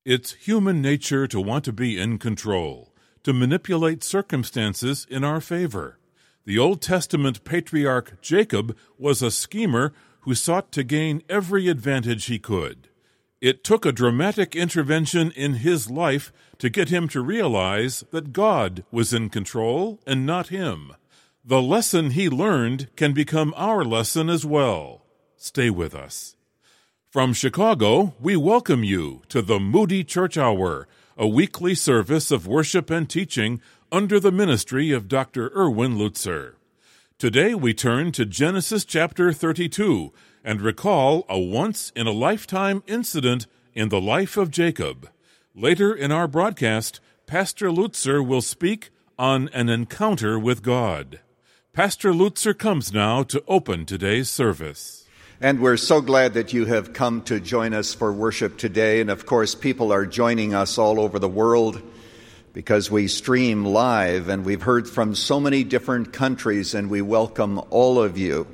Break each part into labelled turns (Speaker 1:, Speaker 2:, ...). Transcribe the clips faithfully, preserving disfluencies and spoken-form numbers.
Speaker 1: It's human nature to want to be in control, to manipulate circumstances in our favor. The Old Testament patriarch Jacob was a schemer who sought to gain every advantage he could. It took a dramatic intervention in his life to get him to realize that God was in control and not him. The lesson he learned can become our lesson as well. Stay with us. From Chicago, we welcome you to the Moody Church Hour, a weekly service of worship and teaching under the ministry of Doctor Erwin Lutzer. Today we turn to Genesis chapter thirty-two and recall a once-in-a-lifetime incident in the life of Jacob. Later in our broadcast, Pastor Lutzer will speak on an encounter with God. Pastor Lutzer comes now to open today's service.
Speaker 2: And we're so glad that you have come to join us for worship today. And of course, people are joining us all over the world because we stream live, and we've heard from so many different countries, and we welcome all of you.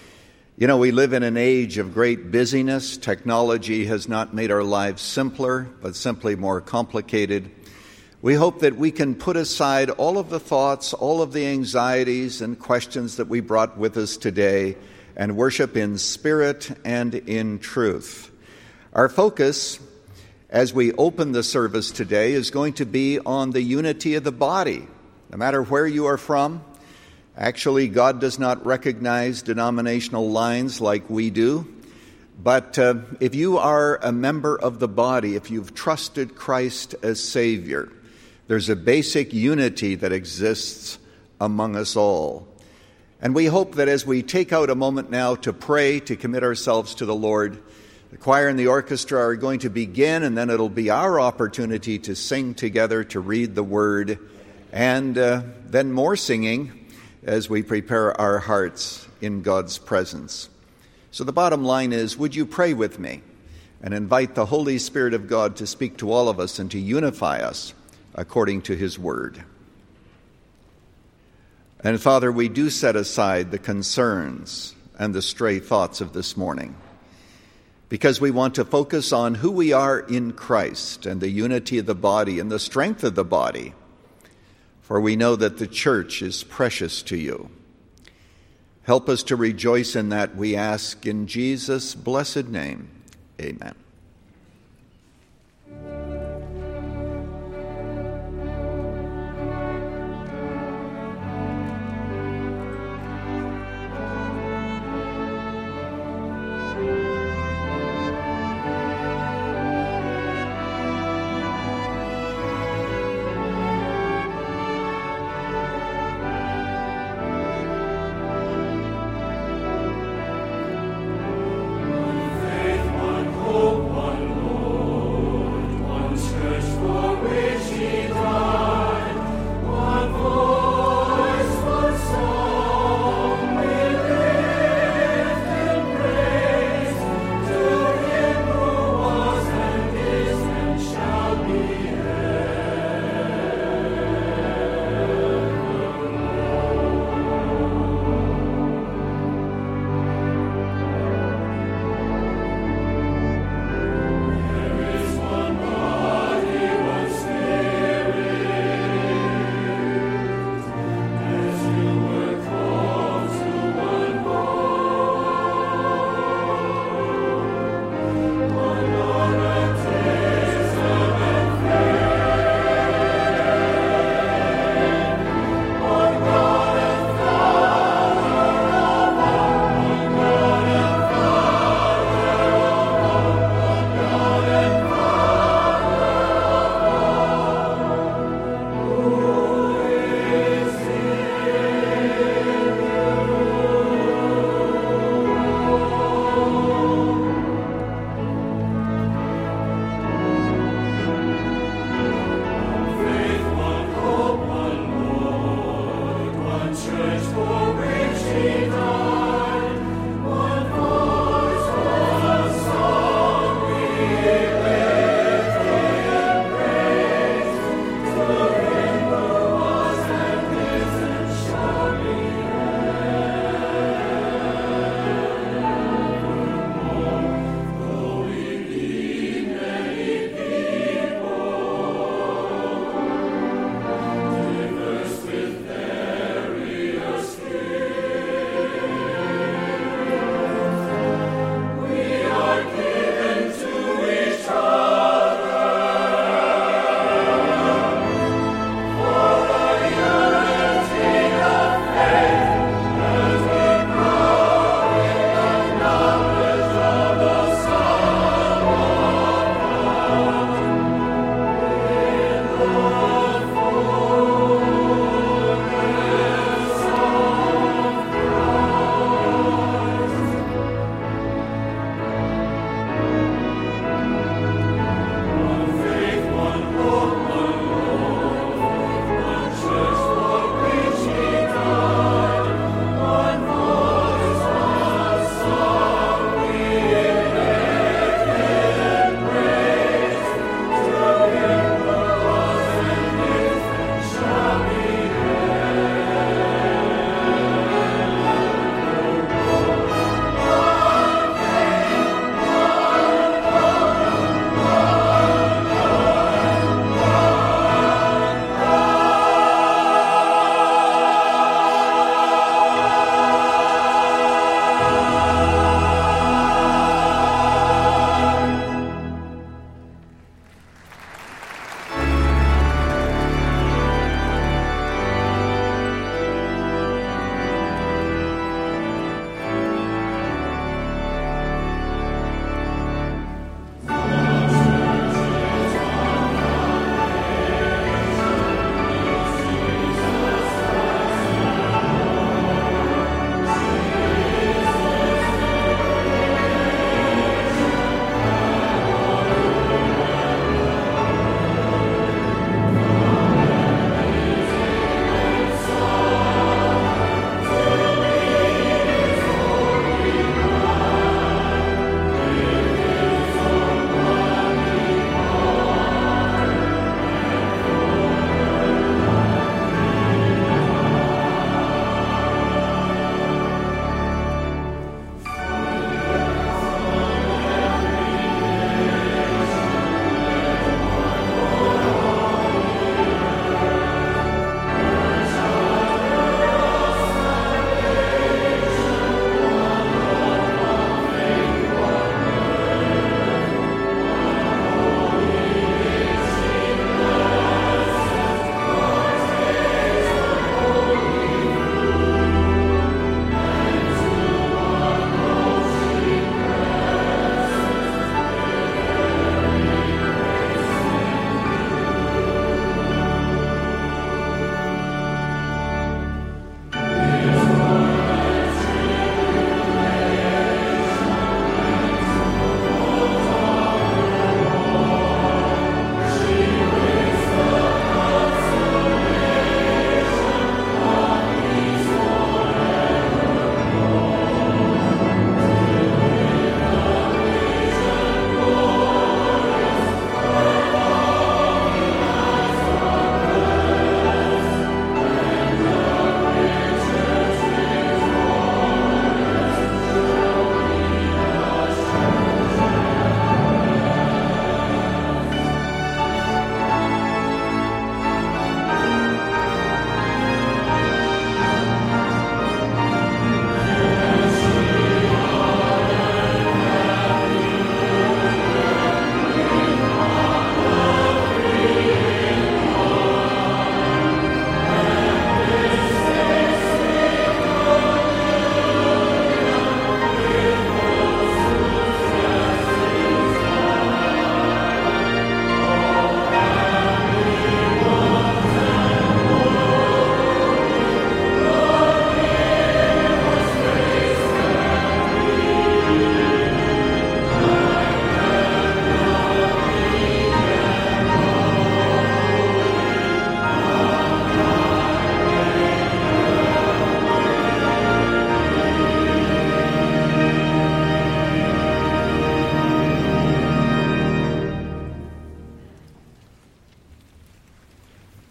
Speaker 2: You know, we live in an age of great busyness. Technology has not made our lives simpler, but simply more complicated. We hope that we can put aside all of the thoughts, all of the anxieties and questions that we brought with us today, and worship in spirit and in truth. Our focus, as we open the service today, is going to be on the unity of the body. No matter where you are from, actually, God does not recognize denominational lines like we do. But uh, if you are a member of the body, if you've trusted Christ as Savior, there's a basic unity that exists among us all. And we hope that as we take out a moment now to pray, to commit ourselves to the Lord, the choir and the orchestra are going to begin, and then it'll be our opportunity to sing together, to read the Word, and uh, then more singing as we prepare our hearts in God's presence. So the bottom line is, would you pray with me and invite the Holy Spirit of God to speak to all of us and to unify us according to His Word. And Father, we do set aside the concerns and the stray thoughts of this morning because we want to focus on who we are in Christ and the unity of the body and the strength of the body, for we know that the church is precious to you. Help us to rejoice in that, we ask in Jesus' blessed name. Amen.
Speaker 3: Hope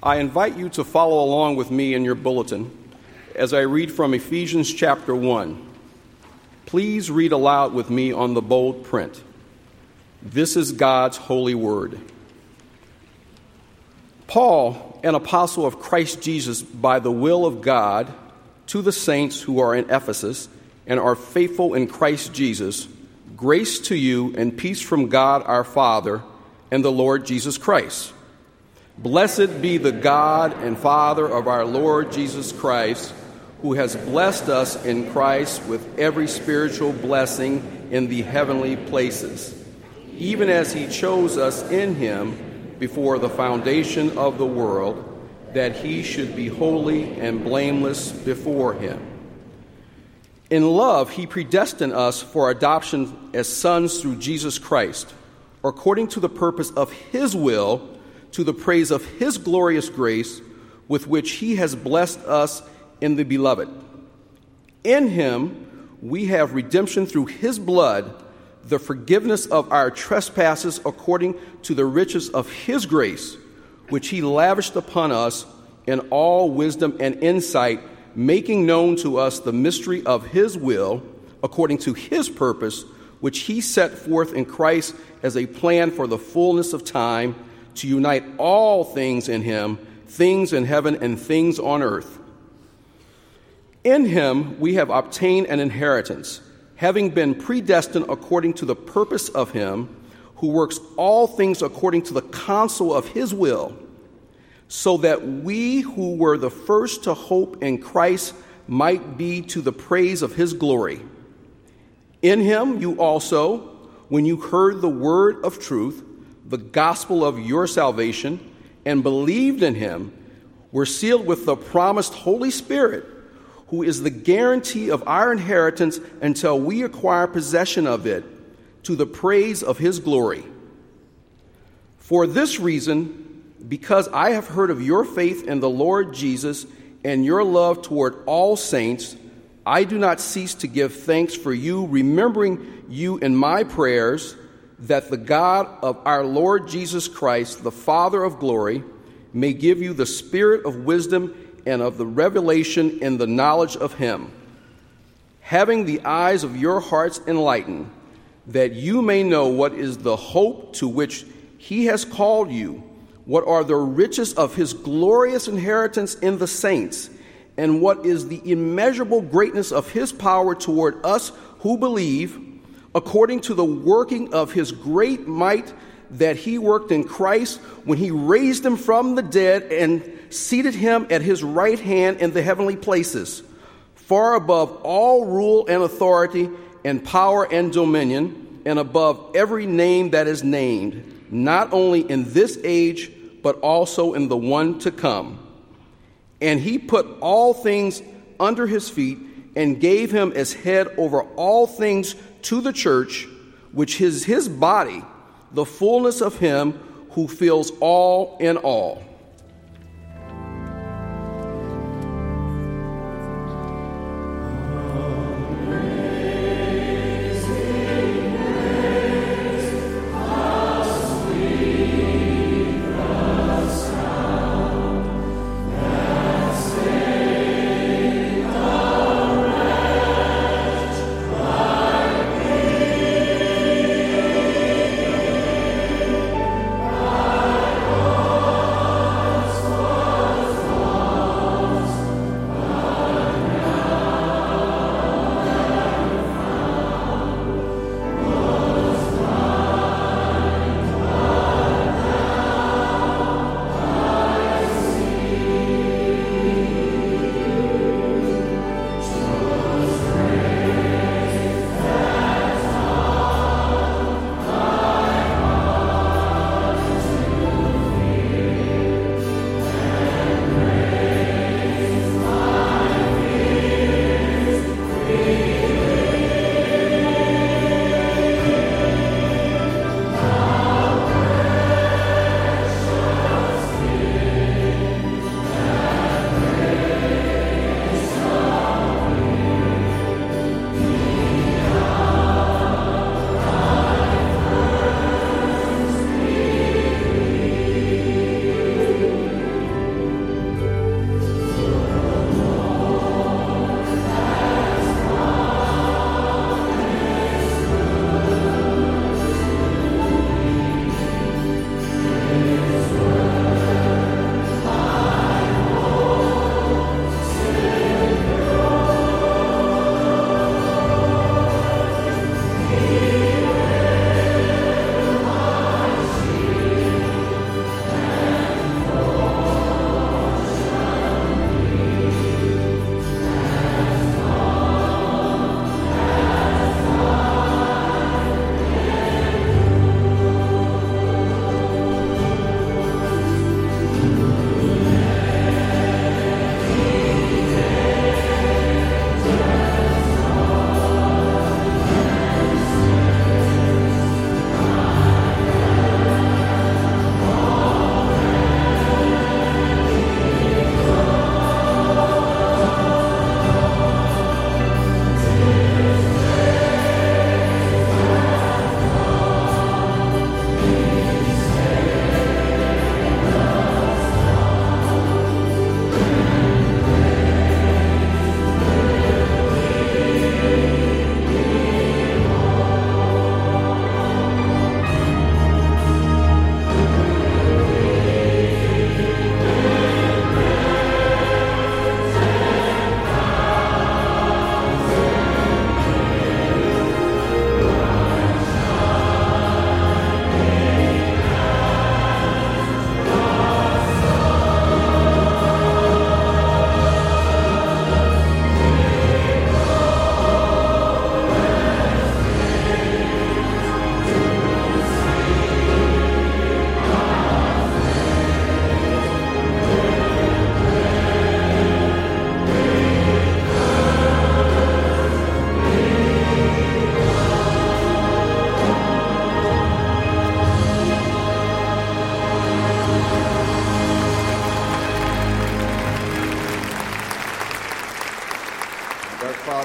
Speaker 3: I invite you to follow along with me in your bulletin as I read from Ephesians chapter one. Please read aloud with me on the bold print. This is God's holy word. Paul, an apostle of Christ Jesus by the will of God, to the saints who are in Ephesus and are faithful in Christ Jesus, grace to you and peace from God our Father and the Lord Jesus Christ. Blessed be the God and Father of our Lord Jesus Christ, who has blessed us in Christ with every spiritual blessing in the heavenly places, even as he chose us in him before the foundation of the world, that he should be holy and blameless before him. In love, he predestined us for adoption as sons through Jesus Christ, according to the purpose of his will, to the praise of his glorious grace, with which he has blessed us in the Beloved. In him we have redemption through his blood, the forgiveness of our trespasses according to the riches of his grace, which he lavished upon us in all wisdom and insight, making known to us the mystery of his will, according to his purpose, which he set forth in Christ as a plan for the fullness of time, to unite all things in him, things in heaven and things on earth. In him we have obtained an inheritance, having been predestined according to the purpose of him who works all things according to the counsel of his will, so that we who were the first to hope in Christ might be to the praise of his glory. In him you also, when you heard the word of truth, the gospel of your salvation, and believed in him, were sealed with the promised Holy Spirit, who is the guarantee of our inheritance until we acquire possession of it, to the praise of his glory. For this reason, because I have heard of your faith in the Lord Jesus and your love toward all saints, I do not cease to give thanks for you, remembering you in my prayers, that the God of our Lord Jesus Christ, the Father of glory, may give you the spirit of wisdom and of the revelation in the knowledge of him, having the eyes of your hearts enlightened, that you may know what is the hope to which he has called you, what are the riches of his glorious inheritance in the saints, and what is the immeasurable greatness of his power toward us who believe, according to the working of his great might that he worked in Christ when he raised him from the dead and seated him at his right hand in the heavenly places, far above all rule and authority and power and dominion, and above every name that is named, not only in this age, but also in the one to come. And he put all things under his feet and gave him as head over all things to the church, which is his body, the fullness of him who fills all in all.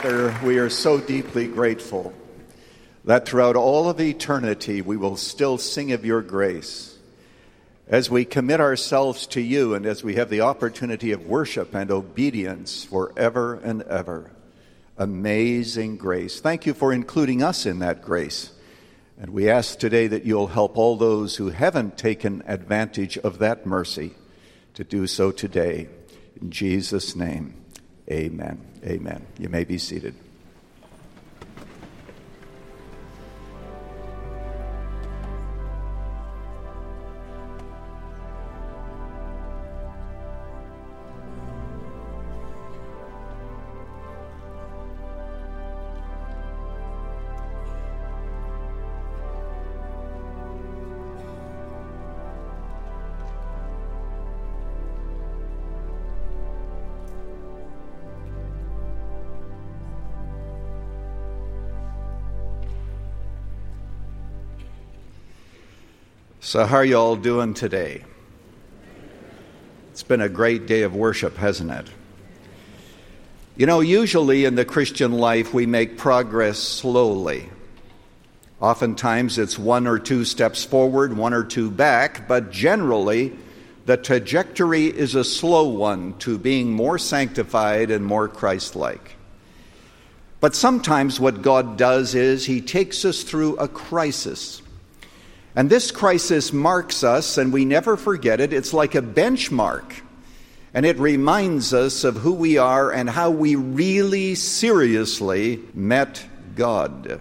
Speaker 2: Father, we are so deeply grateful that throughout all of eternity we will still sing of your grace. As we commit ourselves to you and as we have the opportunity of worship and obedience forever and ever. Amazing grace. Thank you for including us in that grace. And we ask today that you'll help all those who haven't taken advantage of that mercy to do so today. In Jesus' name, amen. Amen. You may be seated. So how are you all doing today? It's been a great day of worship, hasn't it? You know, usually in the Christian life we make progress slowly. Oftentimes it's one or two steps forward, one or two back, but generally the trajectory is a slow one to being more sanctified and more Christ-like. But sometimes what God does is He takes us through a crisis. And this crisis marks us, and we never forget it. It's like a benchmark. And it reminds us of who we are and how we really seriously met God.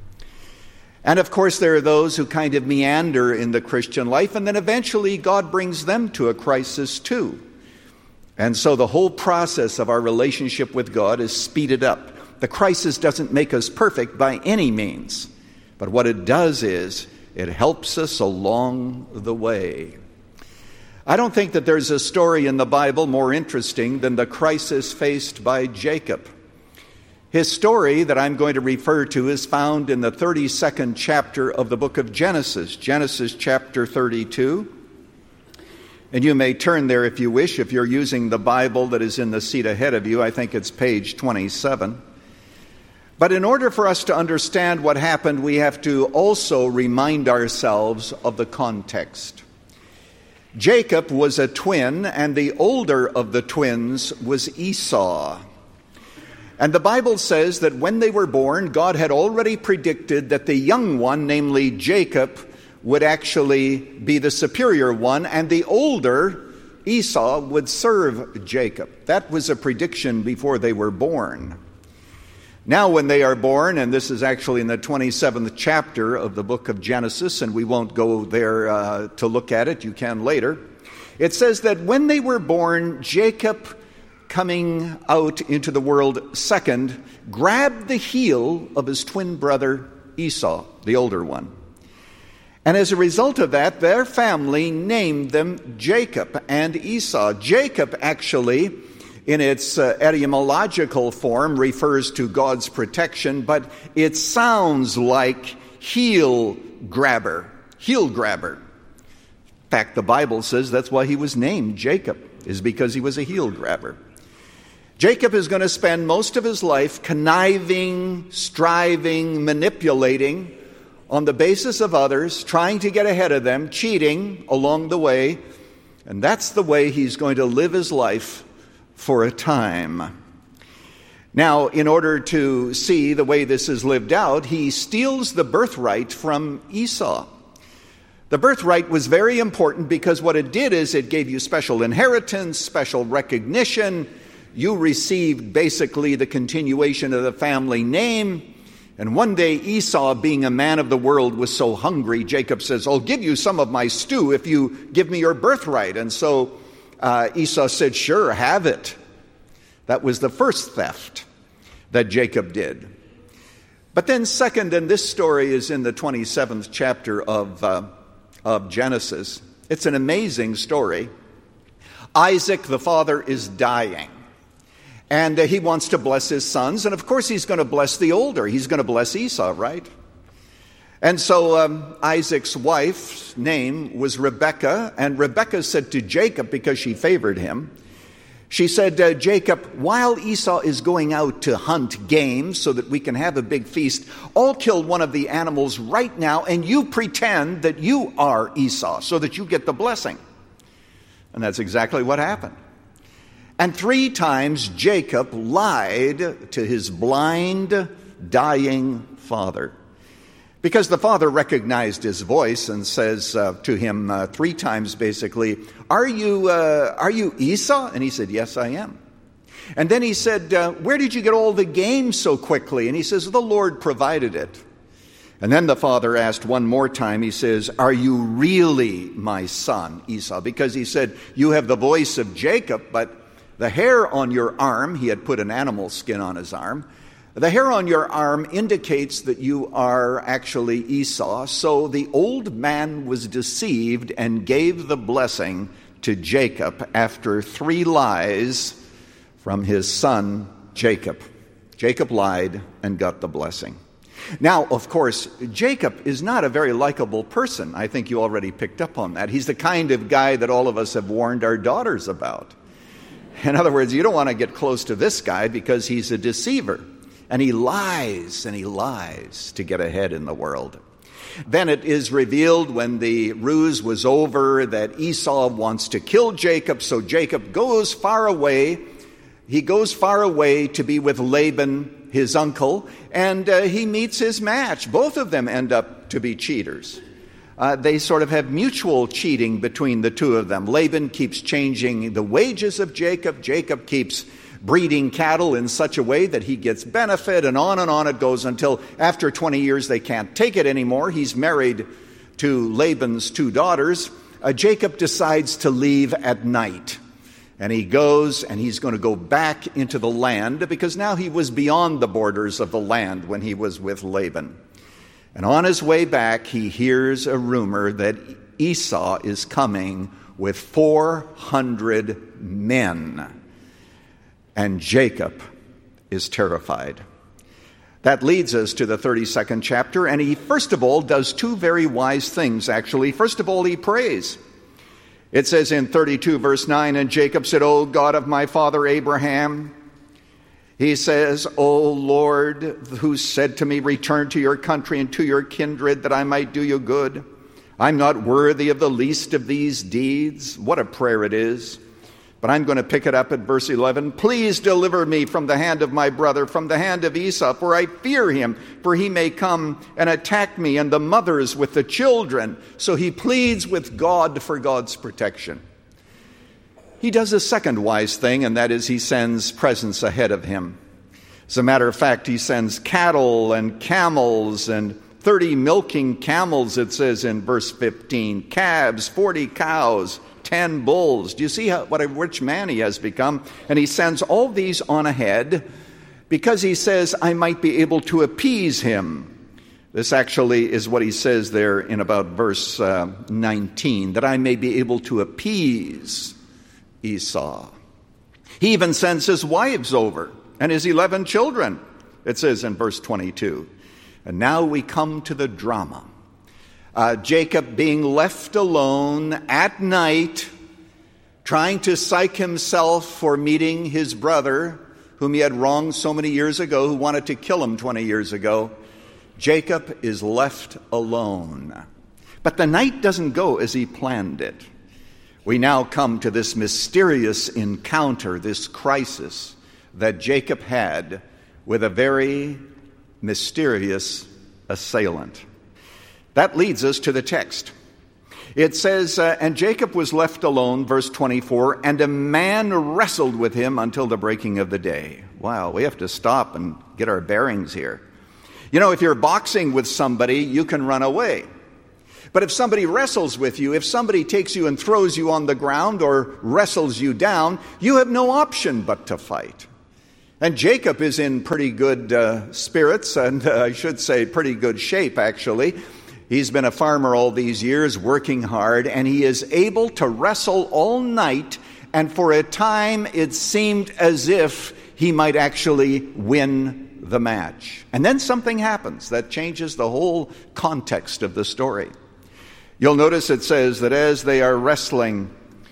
Speaker 2: And of course, there are those who kind of meander in the Christian life, and then eventually God brings them to a crisis too. And so the whole process of our relationship with God is speeded up. The crisis doesn't make us perfect by any means. But what it does is, it helps us along the way. I don't think that there's a story in the Bible more interesting than the crisis faced by Jacob. His story that I'm going to refer to is found in the thirty-second chapter of the book of Genesis, Genesis chapter thirty-two. And you may turn there if you wish, if you're using the Bible that is in the seat ahead of you. I think it's page twenty-seven. But in order for us to understand what happened, we have to also remind ourselves of the context. Jacob was a twin, and the older of the twins was Esau. And the Bible says that when they were born, God had already predicted that the young one, namely Jacob, would actually be the superior one, and the older, Esau, would serve Jacob. That was a prediction before they were born. Now when they are born, and this is actually in the twenty-seventh chapter of the book of Genesis, and we won't go there uh, to look at it, you can later. It says that when they were born, Jacob, coming out into the world second, grabbed the heel of his twin brother Esau, the older one. And as a result of that, their family named them Jacob and Esau. Jacob actually, in its uh, etymological form, refers to God's protection, but it sounds like heel grabber, heel grabber. In fact, the Bible says that's why he was named Jacob, is because he was a heel grabber. Jacob is going to spend most of his life conniving, striving, manipulating on the basis of others, trying to get ahead of them, cheating along the way, and that's the way he's going to live his life for a time. Now, in order to see the way this is lived out, he steals the birthright from Esau. The birthright was very important because what it did is it gave you special inheritance, special recognition. You received basically the continuation of the family name. And one day Esau, being a man of the world, was so hungry, Jacob says, I'll give you some of my stew if you give me your birthright. And so Uh, Esau said, sure, have it. That was the first theft that Jacob did. But then second, and this story is in the twenty-seventh chapter of, uh, of Genesis. It's an amazing story. Isaac, the father, is dying. And uh, he wants to bless his sons. And of course he's going to bless the older. He's going to bless Esau, right? And so um, Isaac's wife's name was Rebekah, and Rebekah said to Jacob, because she favored him, She said, uh, Jacob, while Esau is going out to hunt game so that we can have a big feast, I'll kill one of the animals right now, and you pretend that you are Esau so that you get the blessing. And that's exactly what happened. And three times Jacob lied to his blind, dying father. Because the father recognized his voice and says uh, to him uh, three times basically, Are you uh, are you Esau? And he said, yes, I am. And then he said, uh, where did you get all the game so quickly? And he says, the Lord provided it. And then the father asked one more time, he says, are you really my son, Esau? Because he said, you have the voice of Jacob, but the hair on your arm, he had put an animal skin on his arm, the hair on your arm indicates that you are actually Esau. So the old man was deceived and gave the blessing to Jacob after three lies from his son Jacob. Jacob lied and got the blessing. Now, of course, Jacob is not a very likable person. I think you already picked up on that. He's the kind of guy that all of us have warned our daughters about. In other words, you don't want to get close to this guy because he's a deceiver. And he lies and he lies to get ahead in the world. Then it is revealed when the ruse was over that Esau wants to kill Jacob. So Jacob goes far away. He goes far away to be with Laban, his uncle, and uh, he meets his match. Both of them end up to be cheaters. Uh, they sort of have mutual cheating between the two of them. Laban keeps changing the wages of Jacob. Jacob keeps breeding cattle in such a way that he gets benefit, and on and on it goes until after twenty years they can't take it anymore. He's married to Laban's two daughters. Uh, Jacob decides to leave at night, and he goes and he's going to go back into the land because now he was beyond the borders of the land when he was with Laban. And on his way back, he hears a rumor that Esau is coming with four hundred men. And Jacob is terrified. That leads us to the thirty-second chapter, and he first of all does two very wise things, actually. First of all, he prays. It says in thirty-two verse nine, and Jacob said, O God of my father Abraham, he says, O Lord, who said to me, return to your country and to your kindred, that I might do you good. I'm not worthy of the least of these deeds. What a prayer it is. But I'm going to pick it up at verse eleven. Please deliver me from the hand of my brother, from the hand of Esau, for I fear him, for he may come and attack me and the mothers with the children. So he pleads with God for God's protection. He does a second wise thing, and that is he sends presents ahead of him. As a matter of fact, he sends cattle and camels and thirty milking camels, it says in verse fifteen, calves, forty cows, ten bulls. Do you see how, what a rich man he has become? And he sends all these on ahead because he says, I might be able to appease him. This actually is what he says there in about verse uh, nineteen, that I may be able to appease Esau. He even sends his wives over and his eleven children, it says in verse twenty-two. And now we come to the drama. Uh, Jacob being left alone at night, trying to psych himself for meeting his brother, whom he had wronged so many years ago, who wanted to kill him twenty years ago. Jacob is left alone. But the night doesn't go as he planned it. We now come to this mysterious encounter, this crisis that Jacob had with a very mysterious assailant. That leads us to the text. It says, uh, and Jacob was left alone, verse twenty-four, and a man wrestled with him until the breaking of the day. Wow, we have to stop and get our bearings here. You know, if you're boxing with somebody, you can run away. But if somebody wrestles with you, if somebody takes you and throws you on the ground or wrestles you down, you have no option but to fight. And Jacob is in pretty good uh, spirits, and uh, I should say pretty good shape, actually. He's been a farmer all these years, working hard, and he is able to wrestle all night, and for a time it seemed as if he might actually win the match. And then something happens that changes the whole context of the story. You'll notice it says that as they are wrestling,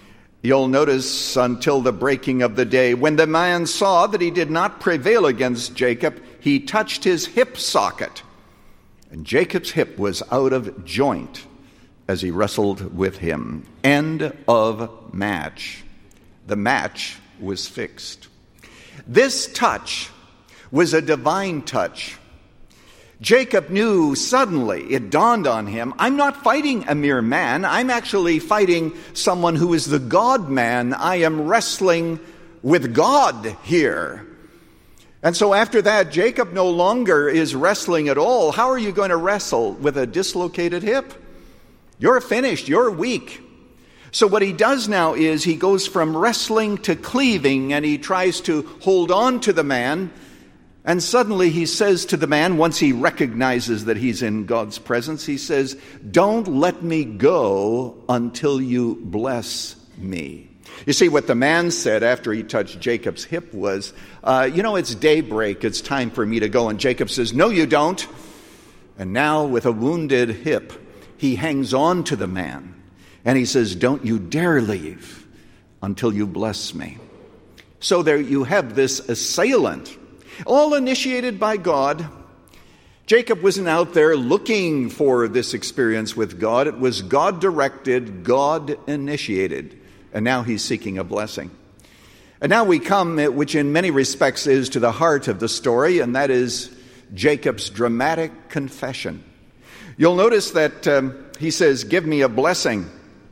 Speaker 2: You'll notice until the breaking of the day, when the man saw that he did not prevail against Jacob, he touched his hip socket, and Jacob's hip was out of joint as he wrestled with him. End of match. The match was fixed. This touch was a divine touch. Jacob knew suddenly, it dawned on him, I'm not fighting a mere man. I'm actually fighting someone who is the God-man. I am wrestling with God here. And so after that, Jacob no longer is wrestling at all. How are you going to wrestle with a dislocated hip? You're finished. You're weak. So what he does now is he goes from wrestling to cleaving, and he tries to hold on to the man. And suddenly he says to the man, once he recognizes that he's in God's presence, he says, don't let me go until you bless me. You see, what the man said after he touched Jacob's hip was, uh, you know, it's daybreak, it's time for me to go. And Jacob says, no, you don't. And now with a wounded hip, he hangs on to the man. And he says, don't you dare leave until you bless me. So there you have this assailant, all initiated by God. Jacob wasn't out there looking for this experience with God. It was God-directed, God-initiated. And now he's seeking a blessing. And now we come, which in many respects is to the heart of the story, and that is Jacob's dramatic confession. You'll notice that um, he says, give me a blessing.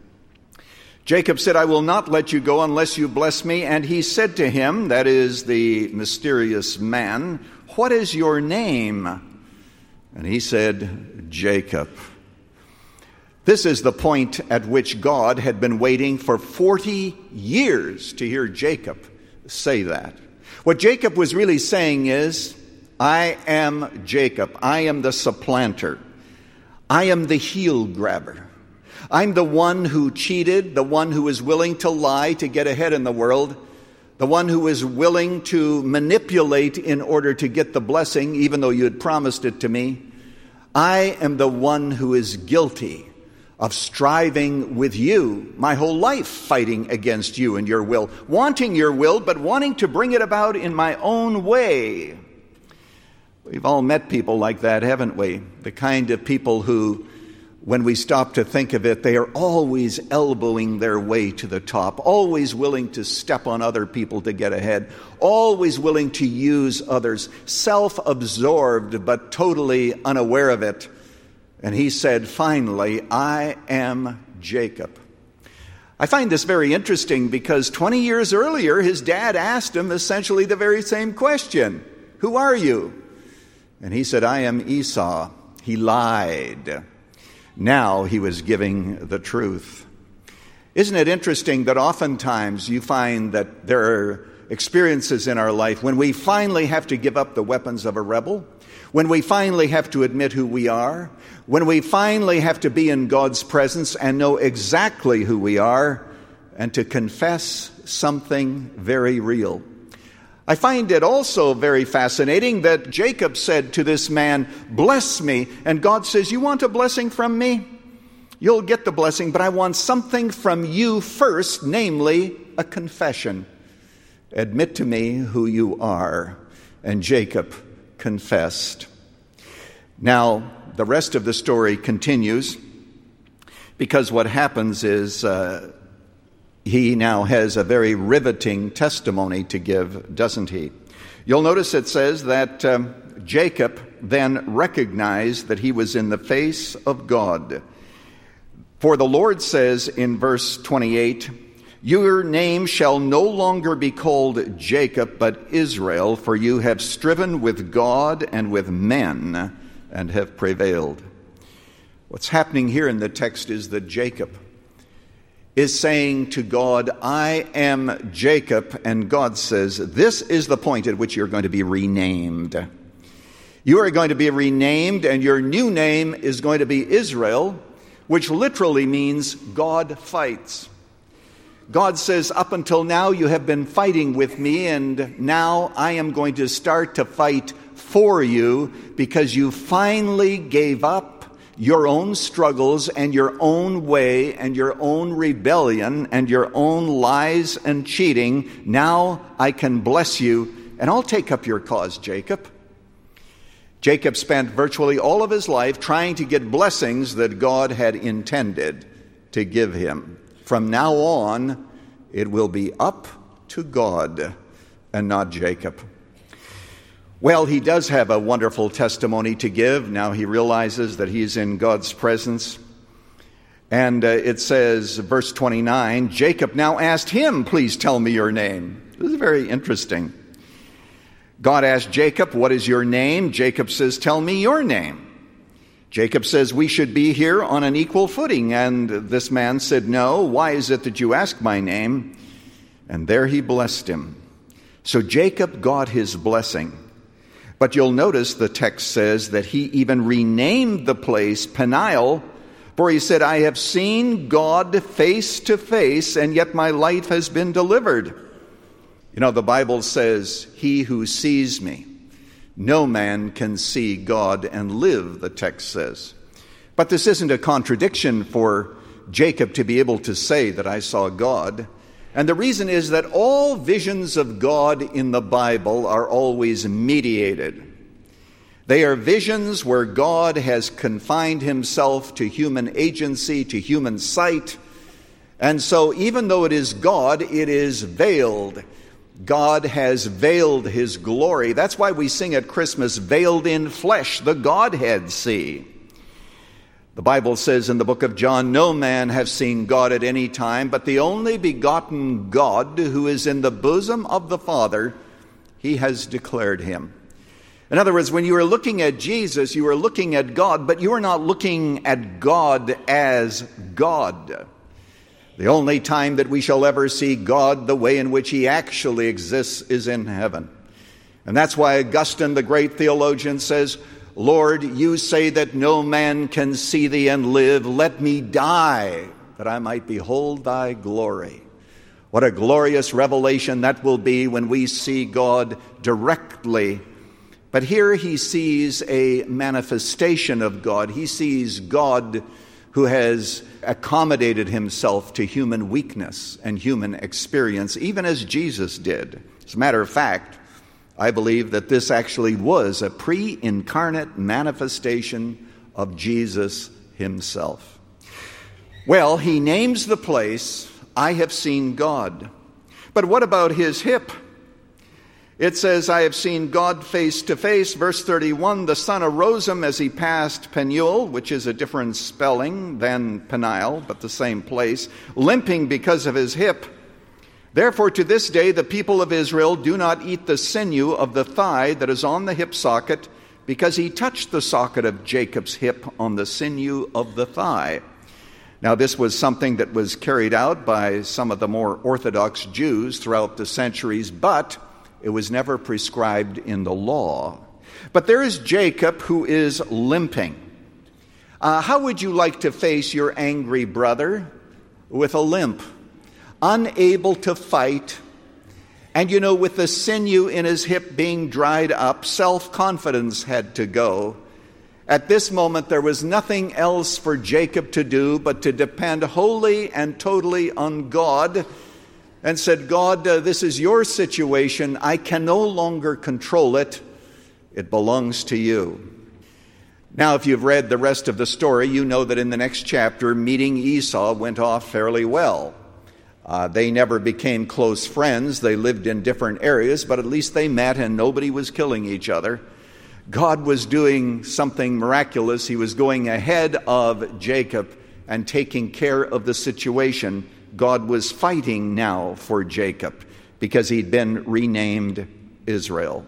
Speaker 2: Jacob said, I will not let you go unless you bless me. And he said to him, that is the mysterious man, what is your name? And he said, Jacob. This is the point at which God had been waiting for forty years to hear Jacob say that. What Jacob was really saying is, I am Jacob. I am the supplanter. I am the heel grabber. I'm the one who cheated, the one who is willing to lie to get ahead in the world, the one who is willing to manipulate in order to get the blessing, even though you had promised it to me. I am the one who is guilty of striving with you my whole life, fighting against you and your will, wanting your will, but wanting to bring it about in my own way. We've all met people like that, haven't we? The kind of people who, when we stop to think of it, they are always elbowing their way to the top, always willing to step on other people to get ahead, always willing to use others, self-absorbed but totally unaware of it. And he said, finally, I am Jacob. I find this very interesting because twenty years earlier, his dad asked him essentially the very same question. Who are you? And he said, I am Esau. He lied. Now he was giving the truth. Isn't it interesting that oftentimes you find that there are experiences in our life when we finally have to give up the weapons of a rebel, when we finally have to admit who we are, when we finally have to be in God's presence and know exactly who we are and to confess something very real. I find it also very fascinating that Jacob said to this man, bless me. And God says, you want a blessing from me? You'll get the blessing, but I want something from you first, namely a confession. Admit to me who you are. And Jacob confessed. Now, the rest of the story continues because what happens is uh, he now has a very riveting testimony to give, doesn't he? You'll notice it says that um, Jacob then recognized that he was in the face of God. For the Lord says in verse twenty-eight, your name shall no longer be called Jacob, but Israel, for you have striven with God and with men and have prevailed. What's happening here in the text is that Jacob is saying to God, I am Jacob, and God says, this is the point at which you're going to be renamed. You are going to be renamed, and your new name is going to be Israel, which literally means God fights. God says, up until now you have been fighting with me, and now I am going to start to fight for you because you finally gave up your own struggles and your own way and your own rebellion and your own lies and cheating. Now I can bless you, and I'll take up your cause, Jacob. Jacob spent virtually all of his life trying to get blessings that God had intended to give him. From now on, it will be up to God and not Jacob. Well, he does have a wonderful testimony to give. Now he realizes that he's in God's presence. And uh, it says, verse twenty-nine, Jacob now asked him, please tell me your name. This is very interesting. God asked Jacob, what is your name? Jacob says, tell me your name. Jacob says, we should be here on an equal footing. And this man said, no, why is it that you ask my name? And there he blessed him. So Jacob got his blessing. But you'll notice the text says that he even renamed the place Peniel, for he said, I have seen God face to face, and yet my life has been delivered. You know, the Bible says, he who sees me, no man can see God and live, the text says. But this isn't a contradiction for Jacob to be able to say that I saw God. And the reason is that all visions of God in the Bible are always mediated. They are visions where God has confined himself to human agency, to human sight. And so even though it is God, it is veiled. God has veiled his glory. That's why we sing at Christmas, veiled in flesh, the Godhead see. The Bible says in the book of John, no man has seen God at any time, but the only begotten God who is in the bosom of the Father, he has declared him. In other words, when you are looking at Jesus, you are looking at God, but you are not looking at God as God. The only time that we shall ever see God the way in which he actually exists is in heaven. And that's why Augustine, the great theologian, says, Lord, you say that no man can see thee and live. Let me die, that I might behold thy glory. What a glorious revelation that will be when we see God directly. But here he sees a manifestation of God. He sees God who has accommodated himself to human weakness and human experience, even as Jesus did. As a matter of fact, I believe that this actually was a pre-incarnate manifestation of Jesus himself. Well, he names the place, I have seen God. But what about his hip? It says, I have seen God face to face. Verse thirty-one, the sun arose him as he passed Peniel, which is a different spelling than Peniel, but the same place, limping because of his hip. Therefore, to this day, the people of Israel do not eat the sinew of the thigh that is on the hip socket, because he touched the socket of Jacob's hip on the sinew of the thigh. Now, this was something that was carried out by some of the more Orthodox Jews throughout the centuries, but it was never prescribed in the law. But there is Jacob who is limping. Uh, how would you like to face your angry brother? With a limp. Unable to fight, and you know, with the sinew in his hip being dried up, self-confidence had to go. At this moment, there was nothing else for Jacob to do but to depend wholly and totally on God, and said, God, uh, this is your situation. I can no longer control it. It belongs to you. Now, if you've read the rest of the story, you know that in the next chapter, meeting Esau went off fairly well. Uh, they never became close friends. They lived in different areas, but at least they met and nobody was killing each other. God was doing something miraculous. He was going ahead of Jacob and taking care of the situation. God was fighting now for Jacob because he'd been renamed Israel.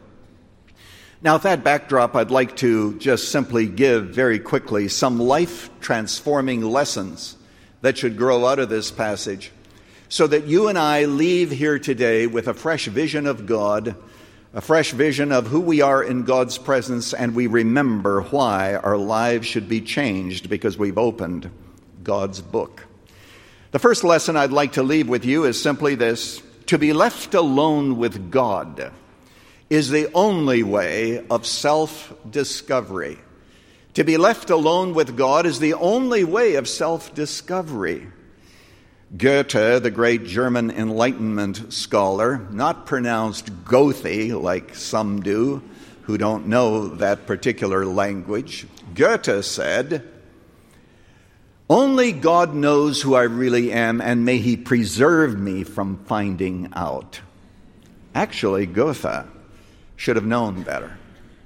Speaker 2: Now, with that backdrop, I'd like to just simply give very quickly some life-transforming lessons that should grow out of this passage, so that you and I leave here today with a fresh vision of God, a fresh vision of who we are in God's presence, and we remember why our lives should be changed because we've opened God's book. The first lesson I'd like to leave with you is simply this: to be left alone with God is the only way of self-discovery. To be left alone with God is the only way of self-discovery. Goethe, the great German Enlightenment scholar, not pronounced Goethe like some do who don't know that particular language, Goethe said, "Only God knows who I really am, and may He preserve me from finding out." Actually, Goethe should have known better.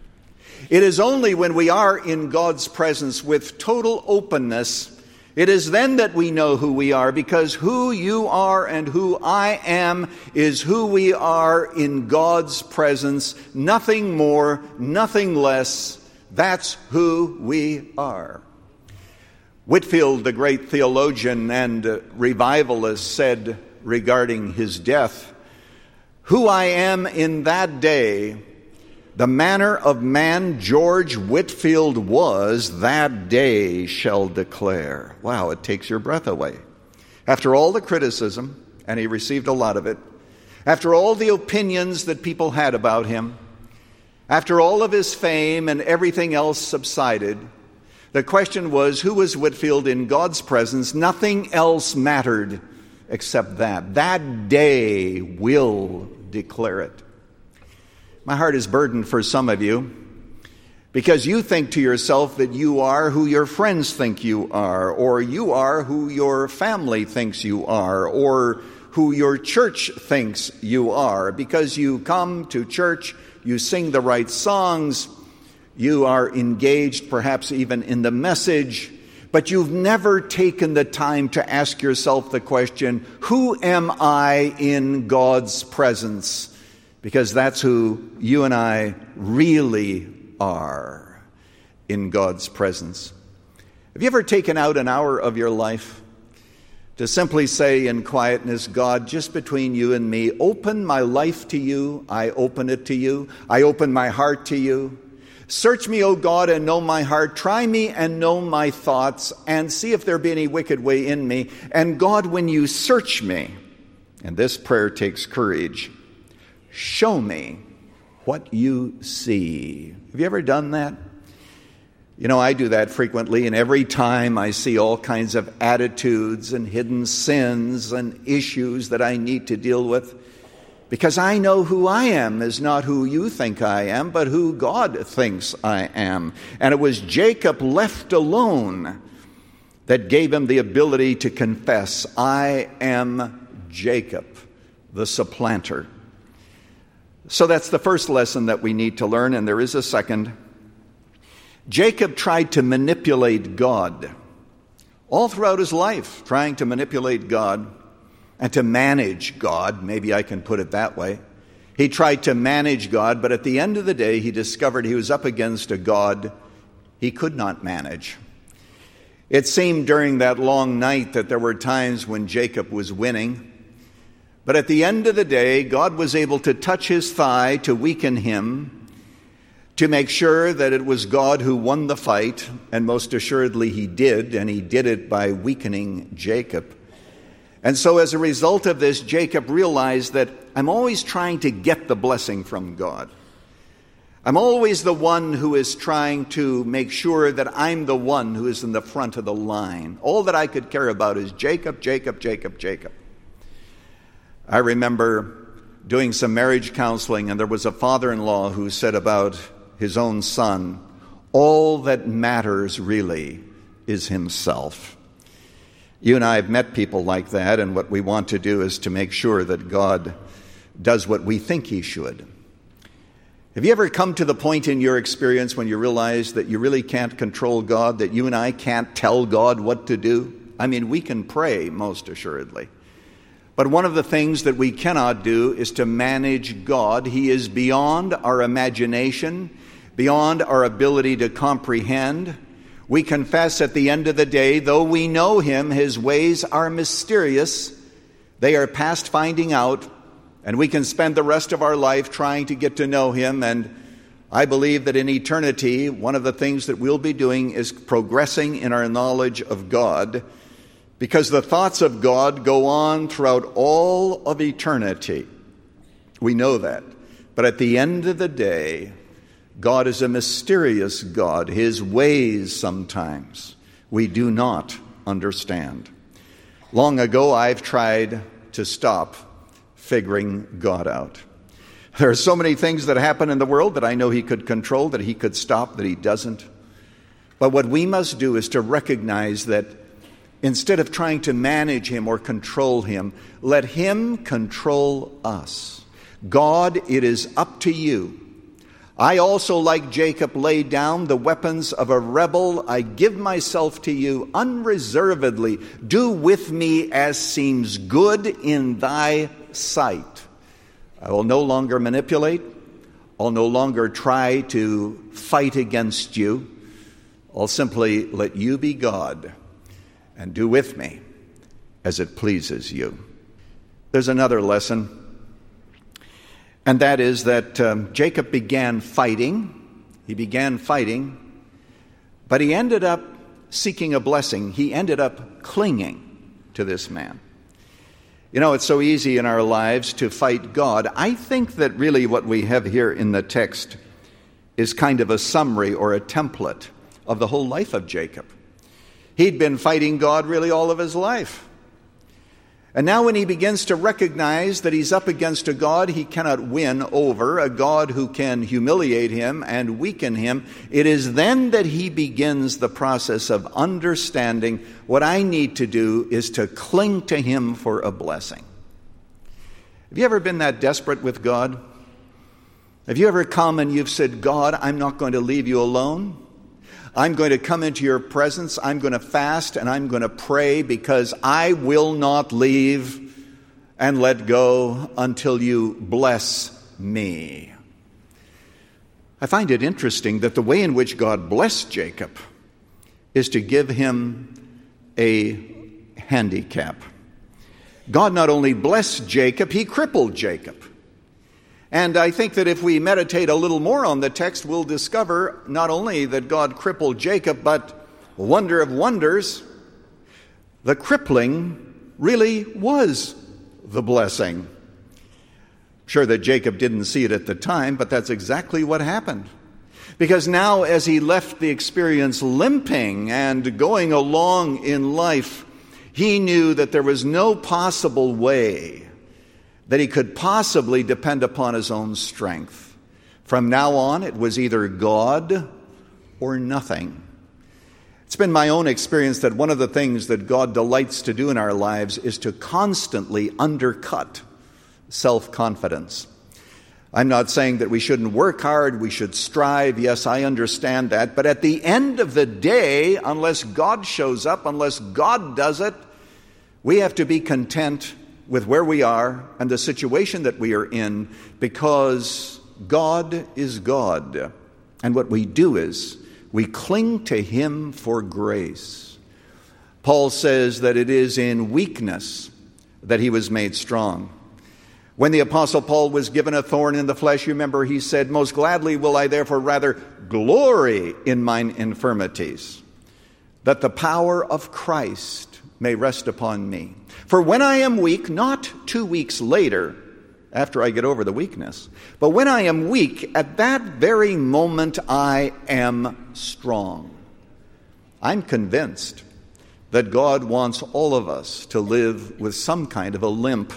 Speaker 2: It is only when we are in God's presence with total openness, it is then that we know who we are, because who you are and who I am is who we are in God's presence. Nothing more, nothing less. That's who we are. Whitefield, the great theologian and revivalist, said regarding his death, "Who I am in that day, the manner of man George Whitefield was, that day shall declare." Wow, it takes your breath away. After all the criticism, and he received a lot of it, after all the opinions that people had about him, after all of his fame and everything else subsided, the question was, who was Whitefield in God's presence? Nothing else mattered except that. That day will declare it. My heart is burdened for some of you because you think to yourself that you are who your friends think you are, or you are who your family thinks you are, or who your church thinks you are. Because you come to church, you sing the right songs, you are engaged perhaps even in the message, but you've never taken the time to ask yourself the question, who am I in God's presence? Because that's who you and I really are in God's presence. Have you ever taken out an hour of your life to simply say in quietness, God, just between you and me, open my life to you, I open it to you, I open my heart to you. Search me, O God, and know my heart. Try me and know my thoughts, and see if there be any wicked way in me. And God, when you search me, and this prayer takes courage, show me what you see. Have you ever done that? You know, I do that frequently, and every time I see all kinds of attitudes and hidden sins and issues that I need to deal with, because I know who I am is not who you think I am, but who God thinks I am. And it was Jacob left alone that gave him the ability to confess, I am Jacob, the supplanter. So that's the first lesson that we need to learn, and there is a second. Jacob tried to manipulate God all throughout his life, trying to manipulate God and to manage God. Maybe I can put it that way. He tried to manage God, but at the end of the day, he discovered he was up against a God he could not manage. It seemed during that long night that there were times when Jacob was winning, but at the end of the day, God was able to touch his thigh to weaken him, to make sure that it was God who won the fight, and most assuredly he did, and he did it by weakening Jacob. And so as a result of this, Jacob realized that I'm always trying to get the blessing from God. I'm always the one who is trying to make sure that I'm the one who is in the front of the line. All that I could care about is Jacob, Jacob, Jacob, Jacob. I remember doing some marriage counseling, and there was a father-in-law who said about his own son, all that matters really is himself. You and I have met people like that, and what we want to do is to make sure that God does what we think he should. Have you ever come to the point in your experience when you realize that you really can't control God, that you and I can't tell God what to do? I mean, we can pray, most assuredly. But one of the things that we cannot do is to manage God. He is beyond our imagination, beyond our ability to comprehend. We confess at the end of the day, though we know him, his ways are mysterious. They are past finding out, and we can spend the rest of our life trying to get to know him. And I believe that in eternity, one of the things that we'll be doing is progressing in our knowledge of God, because the thoughts of God go on throughout all of eternity. We know that. But at the end of the day, God is a mysterious God. His ways sometimes we do not understand. Long ago, I've tried to stop figuring God out. There are so many things that happen in the world that I know He could control, that He could stop, that He doesn't. But what we must do is to recognize that instead of trying to manage Him or control Him, let Him control us. God, it is up to you. I also, like Jacob, lay down the weapons of a rebel. I give myself to you unreservedly. Do with me as seems good in thy sight. I will no longer manipulate. I'll no longer try to fight against you. I'll simply let you be God and do with me as it pleases you. There's another lesson, and that is that um, Jacob began fighting. He began fighting, but he ended up seeking a blessing. He ended up clinging to this man. You know, it's so easy in our lives to fight God. I think that really what we have here in the text is kind of a summary or a template of the whole life of Jacob. He'd been fighting God really all of his life. And now when he begins to recognize that he's up against a God he cannot win over, a God who can humiliate him and weaken him, it is then that he begins the process of understanding what I need to do is to cling to him for a blessing. Have you ever been that desperate with God? Have you ever come and you've said, God, I'm not going to leave you alone. I'm going to come into your presence, I'm going to fast, and I'm going to pray because I will not leave and let go until you bless me. I find it interesting that the way in which God blessed Jacob is to give him a handicap. God not only blessed Jacob, he crippled Jacob. And I think that if we meditate a little more on the text, we'll discover not only that God crippled Jacob, but wonder of wonders, the crippling really was the blessing. Sure that Jacob didn't see it at the time, but that's exactly what happened. Because now as he left the experience limping and going along in life, he knew that there was no possible way that he could possibly depend upon his own strength. From now on, it was either God or nothing. It's been my own experience that one of the things that God delights to do in our lives is to constantly undercut self-confidence. I'm not saying that we shouldn't work hard, we should strive. Yes, I understand that. But at the end of the day, unless God shows up, unless God does it, we have to be content with where we are and the situation that we are in, because God is God. And what we do is we cling to him for grace. Paul says that it is in weakness that he was made strong. When the Apostle Paul was given a thorn in the flesh, you remember he said, most gladly will I therefore rather glory in mine infirmities, that the power of Christ may rest upon me. For when I am weak, not two weeks later, after I get over the weakness, but when I am weak, at that very moment I am strong. I'm convinced that God wants all of us to live with some kind of a limp.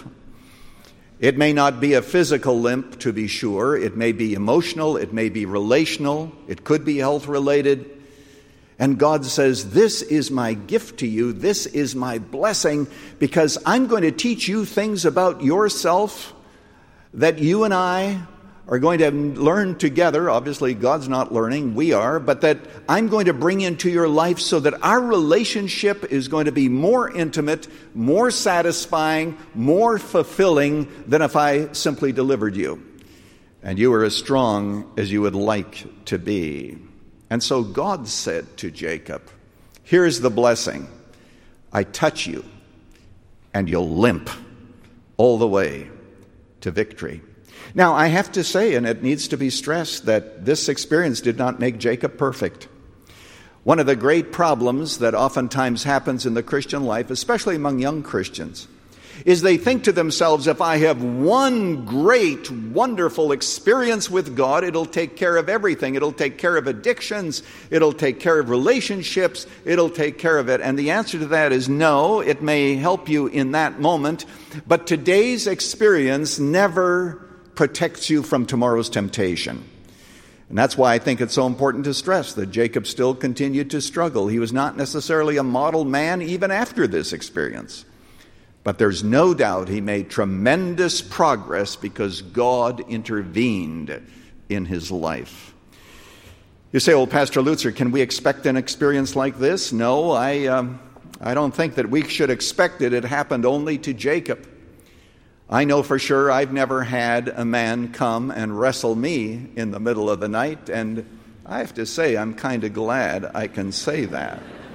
Speaker 2: It may not be a physical limp, to be sure. It may be emotional. It may be relational. It could be health-related. And God says, this is my gift to you. This is my blessing, because I'm going to teach you things about yourself that you and I are going to learn together. Obviously, God's not learning. We are. But that I'm going to bring into your life so that our relationship is going to be more intimate, more satisfying, more fulfilling than if I simply delivered you. And you are as strong as you would like to be. And so God said to Jacob, here's the blessing. I touch you, and you'll limp all the way to victory. Now, I have to say, and it needs to be stressed, that this experience did not make Jacob perfect. One of the great problems that oftentimes happens in the Christian life, especially among young Christians, is they think to themselves, if I have one great, wonderful experience with God, it'll take care of everything. It'll take care of addictions. It'll take care of relationships. It'll take care of it. And the answer to that is no. It may help you in that moment, but today's experience never protects you from tomorrow's temptation. And that's why I think it's so important to stress that Jacob still continued to struggle. He was not necessarily a model man even after this experience. But there's no doubt he made tremendous progress because God intervened in his life. You say, well, Pastor Lutzer, can we expect an experience like this? No, I, um, I don't think that we should expect it. It happened only to Jacob. I know for sure I've never had a man come and wrestle me in the middle of the night, and I have to say I'm kind of glad I can say that.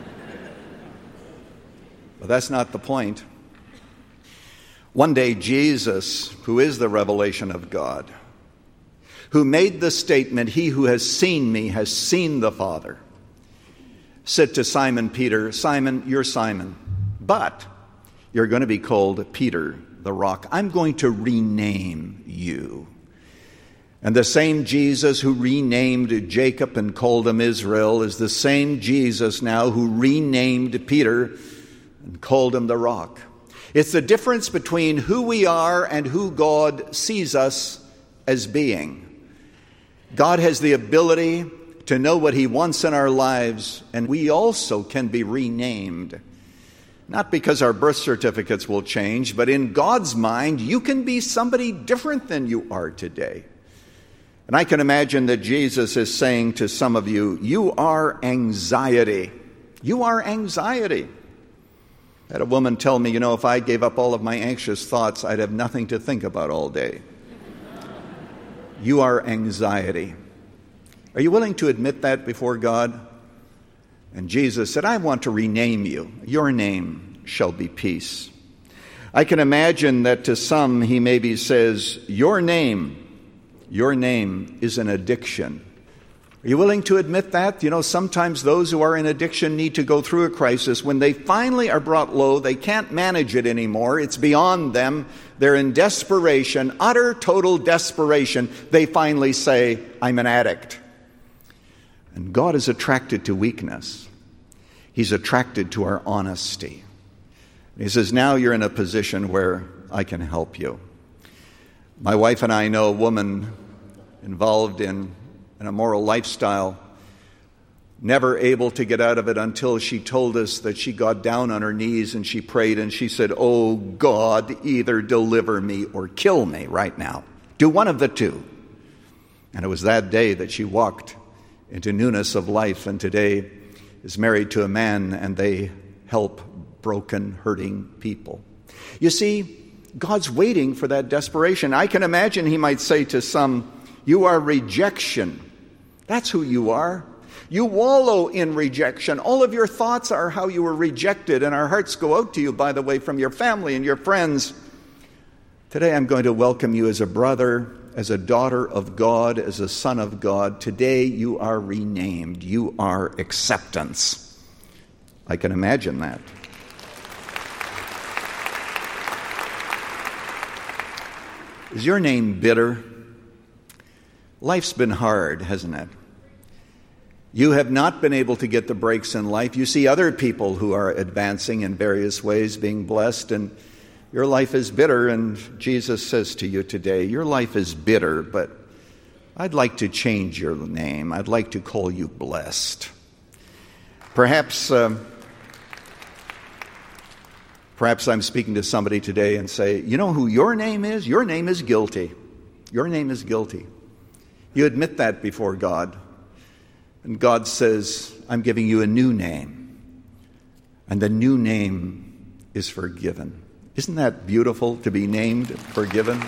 Speaker 2: But that's not the point. One day, Jesus, who is the revelation of God, who made the statement, "He who has seen me has seen the Father," said to Simon Peter, "Simon, you're Simon, but you're going to be called Peter, the rock. I'm going to rename you." And the same Jesus who renamed Jacob and called him Israel is the same Jesus now who renamed Peter and called him the rock. It's the difference between who we are and who God sees us as being. God has the ability to know what he wants in our lives, and we also can be renamed. Not because our birth certificates will change, but in God's mind, you can be somebody different than you are today. And I can imagine that Jesus is saying to some of you, you are anxiety. You are anxiety. I had a woman tell me, you know, if I gave up all of my anxious thoughts, I'd have nothing to think about all day. You are anxiety. Are you willing to admit that before God? And Jesus said, I want to rename you. Your name shall be peace. I can imagine that to some he maybe says, your name, your name is an addiction. Are you willing to admit that? You know, sometimes those who are in addiction need to go through a crisis. When they finally are brought low, they can't manage it anymore. It's beyond them. They're in desperation, utter, total desperation. They finally say, I'm an addict. And God is attracted to weakness. He's attracted to our honesty. He says, now you're in a position where I can help you. My wife and I know a woman involved in an immoral lifestyle, never able to get out of it until she told us that she got down on her knees and she prayed and she said, oh God, either deliver me or kill me right now. Do one of the two. And it was that day that she walked into newness of life, and today is married to a man, and they help broken, hurting people. You see, God's waiting for that desperation. I can imagine he might say to some, you are rejection. That's who you are. You wallow in rejection. All of your thoughts are how you were rejected, and our hearts go out to you, by the way, from your family and your friends. Today I'm going to welcome you as a brother, as a daughter of God, as a son of God. Today you are renamed. You are acceptance. I can imagine that. Is your name bitter? Life's been hard, hasn't it? You have not been able to get the breaks in life. You see other people who are advancing in various ways, being blessed, and your life is bitter. And Jesus says to you today, your life is bitter, but I'd like to change your name. I'd like to call you blessed. Perhaps, um, perhaps I'm speaking to somebody today and say, you know who your name is? Your name is guilty. Your name is guilty. You admit that before God. And God says, I'm giving you a new name. And the new name is forgiven. Isn't that beautiful to be named forgiven?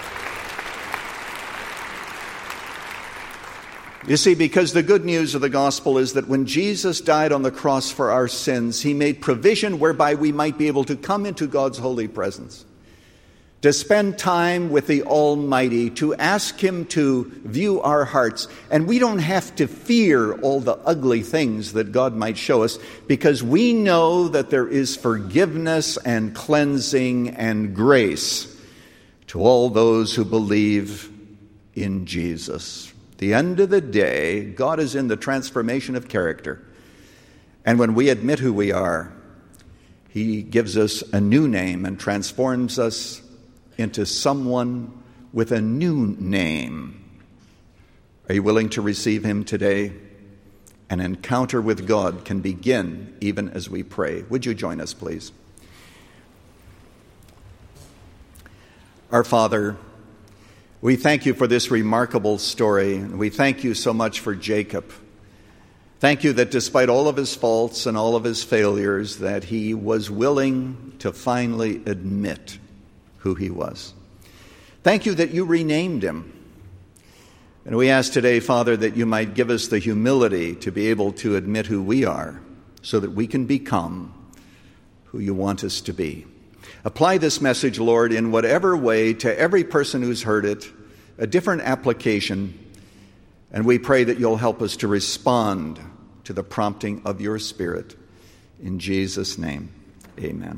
Speaker 2: You see, because the good news of the gospel is that when Jesus died on the cross for our sins, he made provision whereby we might be able to come into God's holy presence, to spend time with the Almighty, to ask Him to view our hearts. And we don't have to fear all the ugly things that God might show us, because we know that there is forgiveness and cleansing and grace to all those who believe in Jesus. At the end of the day, God is in the transformation of character. And when we admit who we are, He gives us a new name and transforms us into someone with a new name. Are you willing to receive Him today? An encounter with God can begin even as we pray. Would you join us, please? Our Father, we thank You for this remarkable story, and we thank You so much for Jacob. Thank You that despite all of his faults and all of his failures, that he was willing to finally admit who he was. Thank You that You renamed him. And we ask today, Father, that You might give us the humility to be able to admit who we are, so that we can become who You want us to be. Apply this message, Lord, in whatever way to every person who's heard it, a different application. And we pray that You'll help us to respond to the prompting of Your Spirit. In Jesus' name, amen.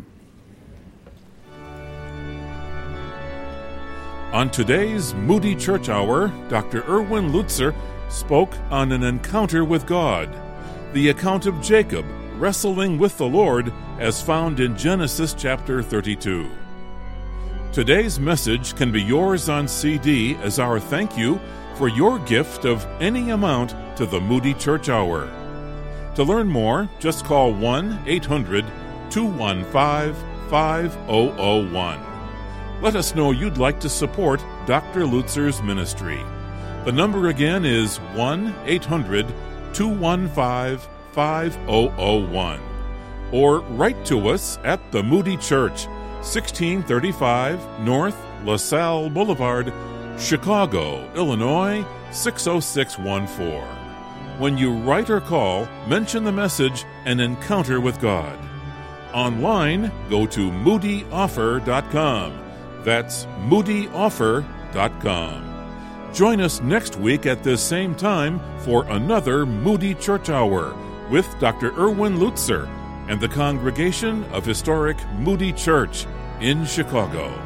Speaker 1: On today's Moody Church Hour, Doctor Erwin Lutzer spoke on an encounter with God, the account of Jacob wrestling with the Lord as found in Genesis chapter thirty-two. Today's message can be yours on C D as our thank you for your gift of any amount to the Moody Church Hour. To learn more, just call one eight hundred two one five five zero zero one. Let us know you'd like to support Doctor Lutzer's ministry. The number again is one eight hundred two one five five zero zero one. Or write to us at the Moody Church, sixteen thirty-five North LaSalle Boulevard, Chicago, Illinois, six oh six one four. When you write or call, mention the message, An Encounter with God. Online, go to moody offer dot com. That's moody offer dot com. Join us next week at this same time for another Moody Church Hour with Doctor Erwin Lutzer and the congregation of historic Moody Church in Chicago.